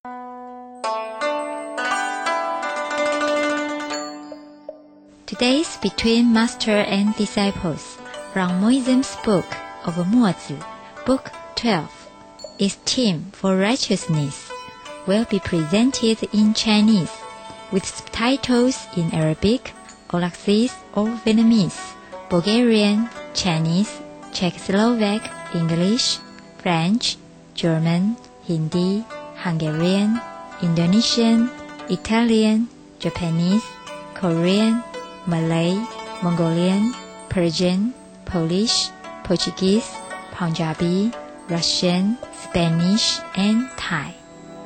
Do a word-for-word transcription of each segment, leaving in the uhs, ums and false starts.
Today's Between Master and Disciples from Moism's book of Mozi, Book twelve, Esteem for Righteousness, will be presented in Chinese with subtitles in Arabic, Aulacese or Vietnamese, Bulgarian, Chinese, Czechoslovak, English, French, German, Hindi, Hungarian, Indonesian, Italian, Japanese, Korean, Malay, Mongolian, Persian, Polish, Portuguese, Punjabi, Russian, Spanish, and Thai.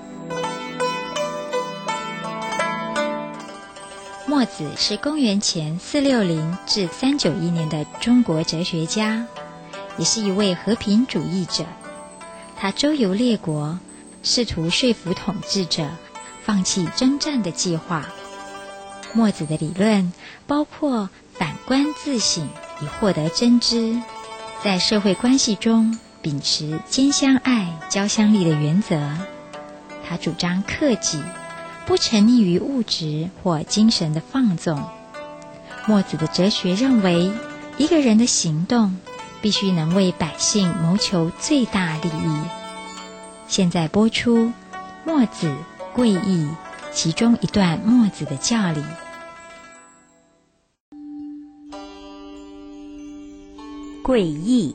墨子是公元前四六零至三九一年的中国哲学家，也是一位和平主义者。他周游列国，试图说服统治者放弃征战的计划。墨子的理论包括反观自省以获得真知，在社会关系中秉持兼相爱、交相利的原则。他主张克己，不沉溺于物质或精神的放纵。墨子的哲学认为，一个人的行动必须能为百姓谋求最大利益。现在播出墨子贵义其中一段墨子的教理。 贵义。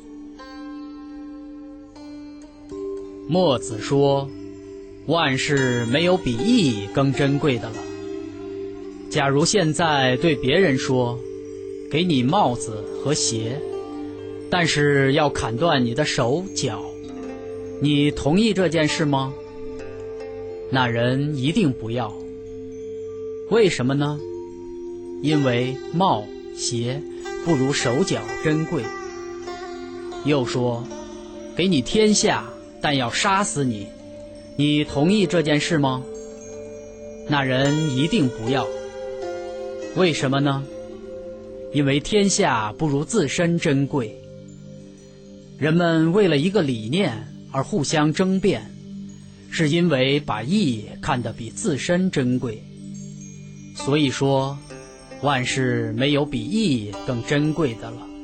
墨子说，万事没有比义更珍贵的了。假如现在对别人说，给你帽子和鞋，但是要砍断你的手脚，你同意这件事吗？那人一定不要。为什么呢？因为帽鞋不如手脚珍贵。又说，给你天下，但要杀死你，你同意这件事吗？那人一定不要。为什么呢？因为天下不如自身珍贵。人们为了一个理念而互相争辩，是因为把义看得比自身珍贵。所以说，万事没有比义更珍贵的了。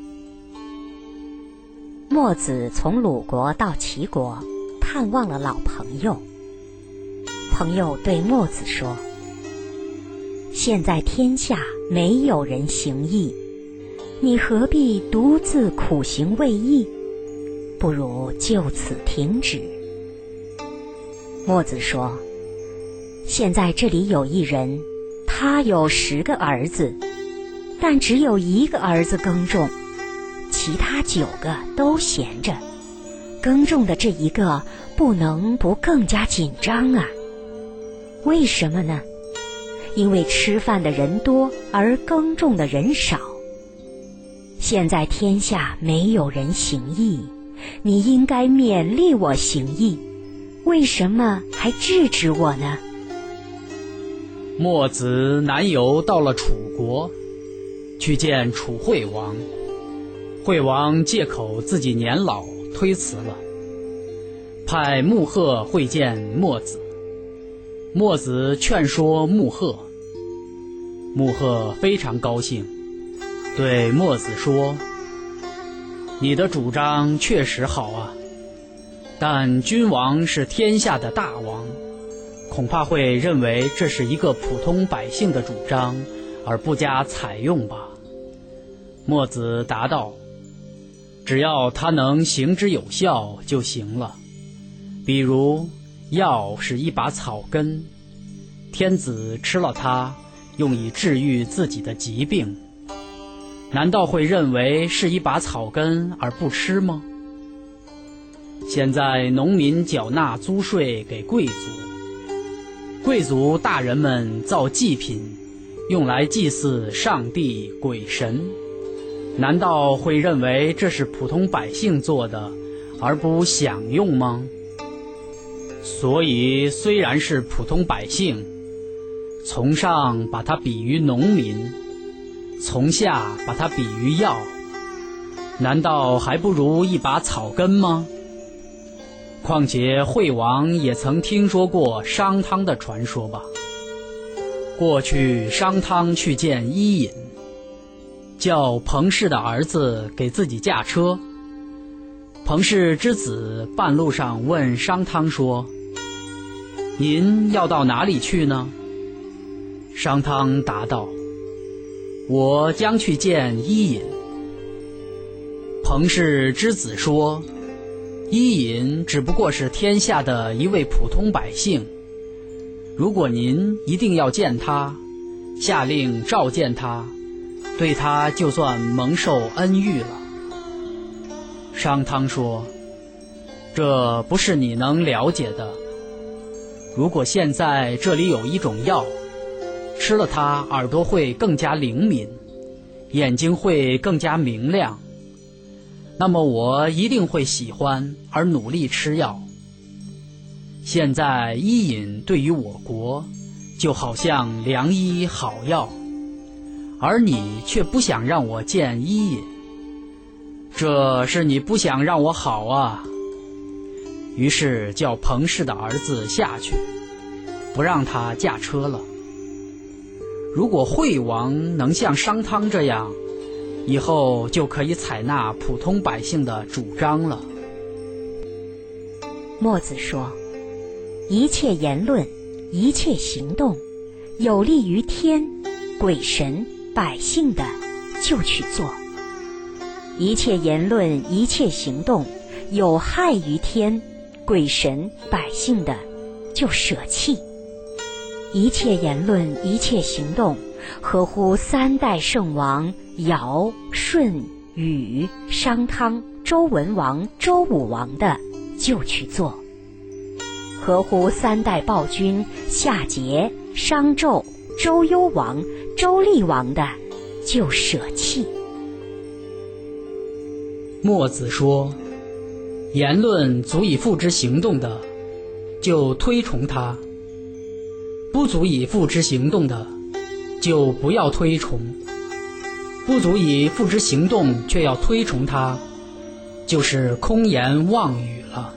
墨子从鲁国到齐国，探望了老朋友。朋友对墨子说，现在天下没有人行义，你何必独自苦行为义？不如就此停止。墨子说，现在这里有一人，他有十个儿子，但只有一个儿子耕种，其他九个都闲着，耕种的这一个不能不更加紧张啊。为什么呢？因为吃饭的人多，而耕种的人少。现在天下没有人行义，你应该勉励我行义，为什么还制止我呢？ 墨子南游到了楚国，去见楚惠王。惠王借口自己年老推辞了，派穆鹤会见墨子。墨子劝说穆鹤，穆鹤非常高兴，对墨子说，你的主张确实好啊，但君王是天下的大王，恐怕会认为这是一个普通百姓的主张，而不加采用吧。墨子答道，只要他能行之有效就行了。比如药是一把草根，天子吃了它，用以治愈自己的疾病，难道会认为是一把草根而不吃吗？现在农民缴纳租税给贵族，贵族大人们造祭品，用来祭祀上帝、鬼神，难道会认为这是普通百姓做的，而不享用吗？所以虽然是普通百姓，从上把它比喻农民，从下把它比喻药，难道还不如一把草根吗？ 况且惠王也曾听说过商汤的传说吧。过去商汤去见伊尹，叫彭氏的儿子给自己驾车。彭氏之子半路上问商汤说：您要到哪里去呢？商汤答道：我将去见伊尹。彭氏之子说：伊尹只不过是天下的一位普通百姓，如果您一定要见他，下令召见他，对他就算蒙受恩遇了。商汤说：这不是你能了解的。如果现在这里有一种药，吃了它耳朵会更加灵敏，眼睛会更加明亮，那么我一定会喜欢而努力吃药。现在伊尹对于我国就好像良医好药，而你却不想让我见伊尹，这是你不想让我好啊。于是叫彭氏的儿子下去，不让他驾车了。如果惠王能像商汤这样，以后就可以采纳普通百姓的主张了。 墨子说：一切言论，一切行动，有利于天、鬼神、百姓的，就去做；一切言论，一切行动，有害于天、鬼神、百姓的，就舍弃；一切言论，一切行动，合乎三代圣王尧、舜、禹、商汤、周文王、周武王的，就去做；合乎三代暴君夏桀、商纣、周幽王、周厉王的，就舍弃。 墨子说：言论足以付之行动的，就推崇它；不足以付之行动的，就不要推崇；不足以付之行动却要推崇它，就是空言妄语了。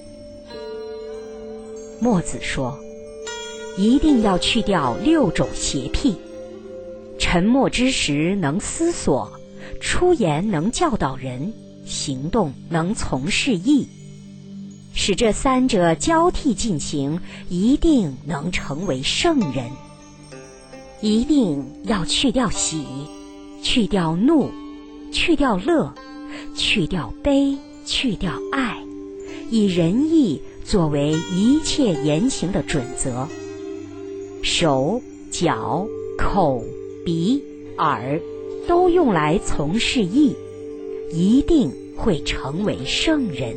墨子说：一定要去掉六种邪僻，沉默之时能思索，出言能教导人，行动能从事义，使这三者交替进行，一定能成为圣人。一定要去掉喜，去掉怒，去掉乐，去掉悲，去掉爱，以仁义作为一切言行的准则。手、脚、口、鼻、耳都用来从事义，一定会成为圣人。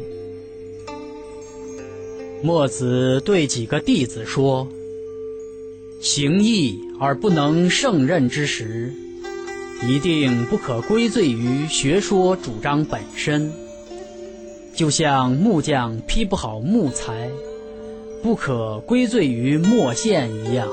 墨子对几个弟子说：行义而不能胜任之时，一定不可归罪于学说主张本身，就像木匠劈不好木材，不可归罪于墨线一样。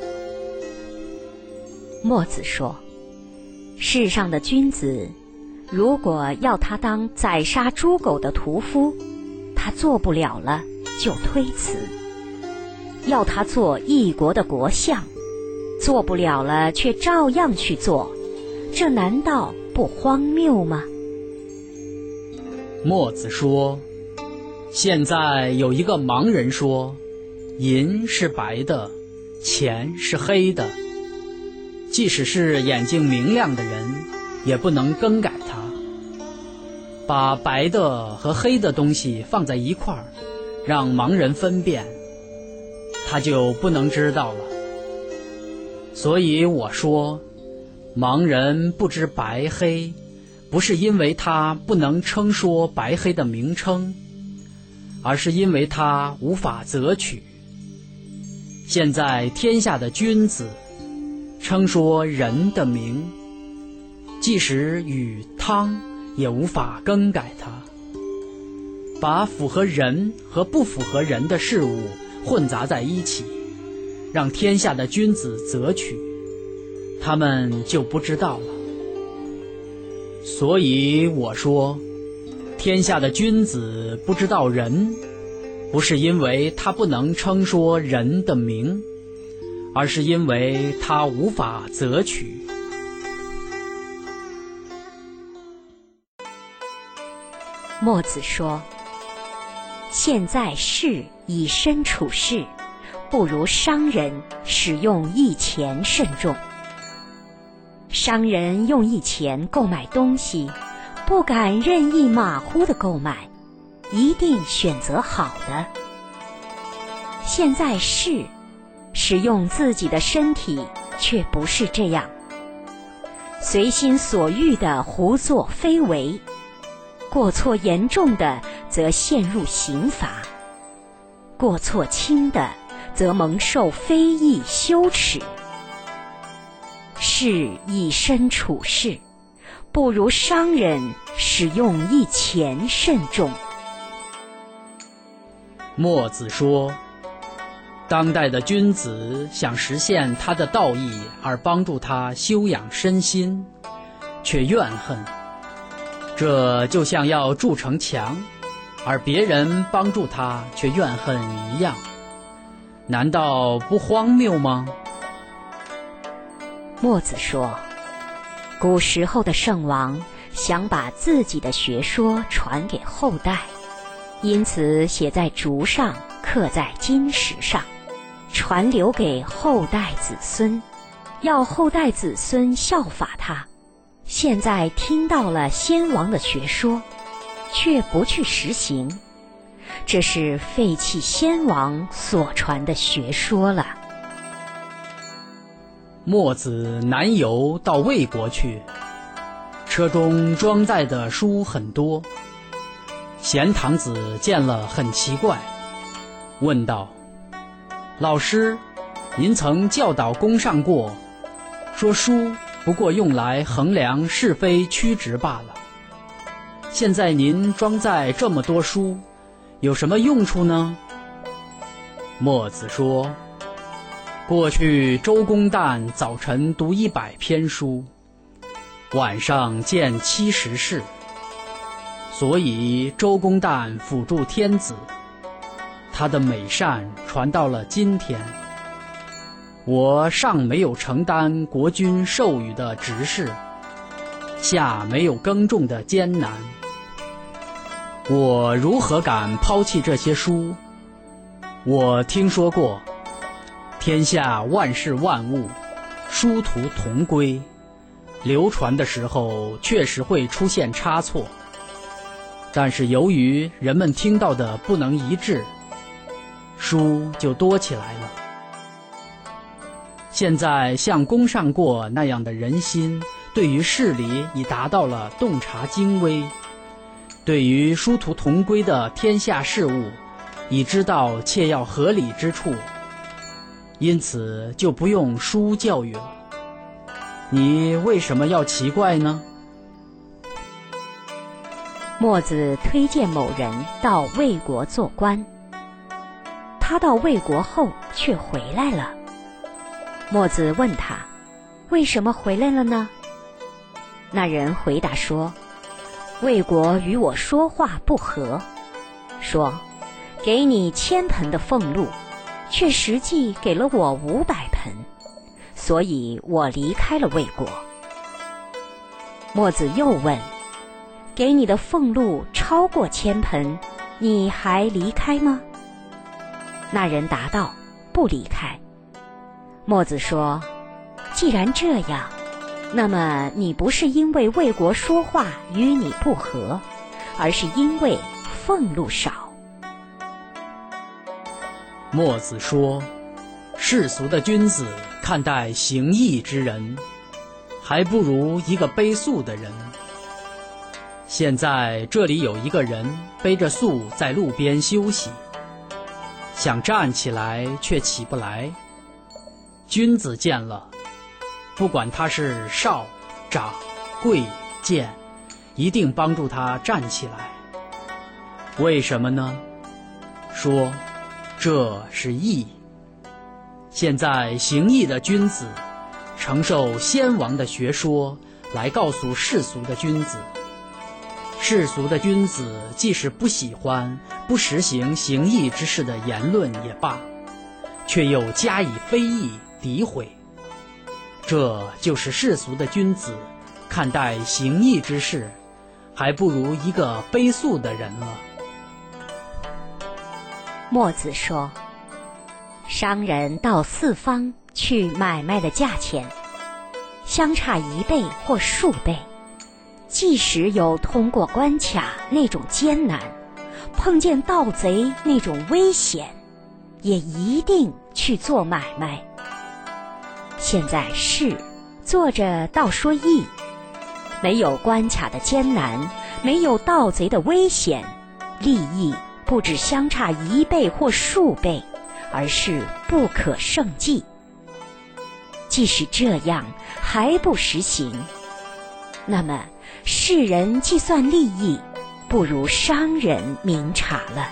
墨子说：世上的君子，如果要他当宰杀猪狗的屠夫，他做不了了就推辞；要他做一国的国相，做不了了却照样去做，这难道不荒谬吗？ 墨子说：现在有一个盲人说，银是白的，钱是黑的，即使是眼睛明亮的人，也不能更改它。把白的和黑的东西放在一块儿，让盲人分辨，他就不能知道了。所以我说，盲人不知白黑，不是因为他不能称说白黑的名称，而是因为他无法择取。现在天下的君子称说人的名，即使与汤也无法更改它，把符合人和不符合人的事物混杂在一起，让天下的君子择取，他们就不知道了。所以我说，天下的君子不知道人， 不是因为他不能称说人的名，而是因为他无法择取。 墨子说，现在事以身处世，不如商人使用义钱慎重。商人用义钱购买东西，不敢任意马虎地购买，一定选择好的。现在事使用自己的身体，却不是这样，随心所欲地胡作非为，过错严重的则陷入刑罚，过错轻的则蒙受非议羞耻。是以身处世，不如商人使用义钱慎重。 墨子说，当代的君子想实现他的道义而帮助他修养身心，却怨恨，这就像要筑城墙，而别人帮助他却怨恨一样，难道不荒谬吗？ 墨子说，古时候的圣王想把自己的学说传给后代，因此写在竹上，刻在金石上，传流给后代子孙，要后代子孙效法他。现在听到了先王的学说，却不去实行，这是废弃先王所传的学说了。 墨子南游到魏国去，车中装载的书很多。贤堂子见了很奇怪，问道：老师，您曾教导公上过，说书不过用来衡量是非曲直罢了，现在您装载这么多书，有什么用处呢？墨子说，过去周公旦早晨读一百篇书，晚上见七十事，所以周公旦辅助天子，他的美善传到了今天。我上没有承担国君授予的职事，下没有耕种的艰难，我如何敢抛弃这些书？我听说过，天下万事万物，殊途同归，流传的时候确实会出现差错，但是由于人们听到的不能一致，书就多起来了。现在像公上过那样的人心，对于事理已达到了洞察精微，对于殊途同归的天下事物已知道切要合理之处，因此就不用书教育了。你为什么要奇怪呢？ 墨子推荐某人到魏国做官，他到魏国后却回来了。墨子问他，为什么回来了呢？那人回答说，魏国与我说话不和，说给你千盆的俸禄，却实际给了我五百盆，所以我离开了魏国。墨子又问，给你的俸禄超过千盆，你还离开吗？那人答道，不离开。墨子说，既然这样，那么你不是因为魏国说话与你不和，而是因为俸禄少。 墨子说，世俗的君子看待行义之人，还不如一个背粟的人。现在这里有一个人背着粟在路边休息，想站起来却起不来。君子见了，不管他是少、长、贵、贱，一定帮助他站起来。为什么呢？说这是义。现在行义的君子承受先王的学说，来告诉世俗的君子， 世俗的君子即使不喜欢、不实行行义之事的言论也罢，却又加以非议、诋毁。这就是世俗的君子看待行义之事，还不如一个卑俗的人了。 墨子说，商人到四方去买卖的价钱，相差一倍或数倍，即使有通过关卡那种艰难，碰见盗贼那种危险，也一定去做买卖。现在是做着倒说义，没有关卡的艰难，没有盗贼的危险，利益不只相差一倍或数倍，而是不可胜计。即使这样还不实行，那么世人计算利益，不如商人明察了。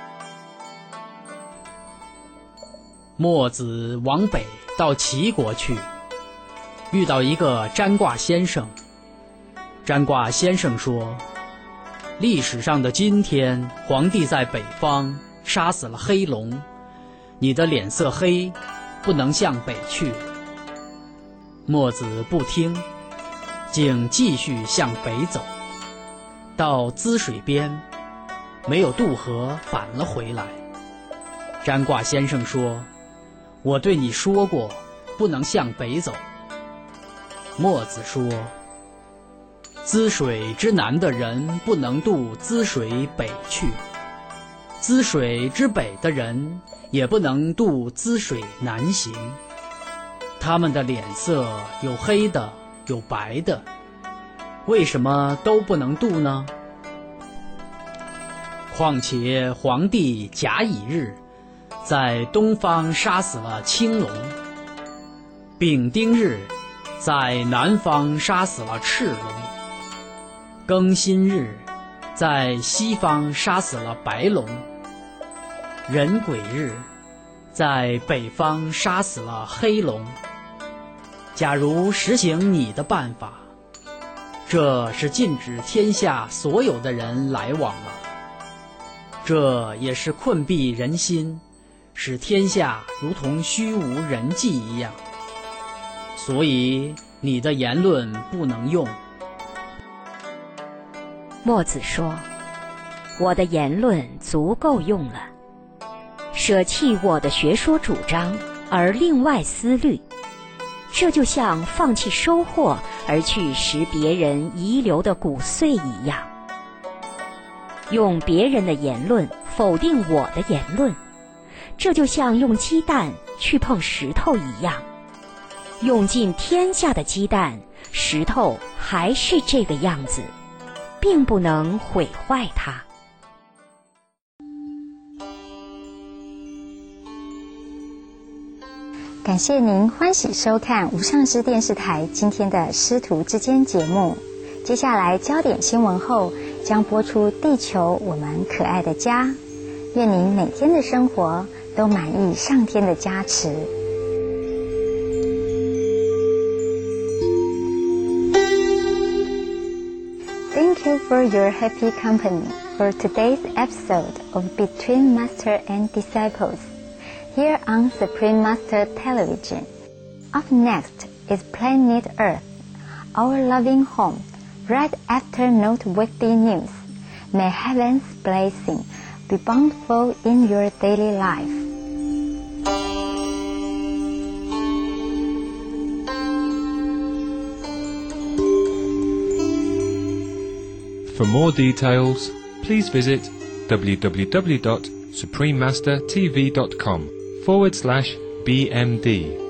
墨子往北到齐国去，遇到一个占卦先生。占卦先生说，历史上的今天，皇帝在北方杀死了黑龙，你的脸色黑，不能向北去。墨子不听，竟继续向北走，到滋水边，没有渡河，返了回来。占卦先生说，我对你说过，不能向北走。墨子说，滋水之南的人不能渡滋水北去，滋水之北的人也不能渡滋水南行。他们的脸色有黑的，有白的，为什么都不能渡呢？况且皇帝甲乙日在东方杀死了青龙，丙丁日在南方杀死了赤龙，庚辛日在西方杀死了白龙，壬癸日在北方杀死了黑龙。假如实行你的办法，这是禁止天下所有的人来往了，这也是困蔽人心，使天下如同虚无人迹一样。所以你的言论不能用。 墨子说，我的言论足够用了，舍弃我的学说主张而另外思虑，这就像放弃收获而去食别人遗留的骨碎一样。用别人的言论否定我的言论，这就像用鸡蛋去碰石头一样。用尽天下的鸡蛋，石头还是这个样子，并不能毁坏它。 感谢您欢喜收看无上师电视台今天的师徒之间节目。接下来焦点新闻后将播出地球我们可爱的家。愿您每天的生活都满意上天的加持。Thank you for your happy company for today's episode of Between Master and Disciples, here on Supreme Master Television. Up next is Planet Earth, our loving home, right after noteworthy news. May heaven's blessing be bountiful in your daily life. For more details, please visit www.suprememastertv.com forward slash BMD.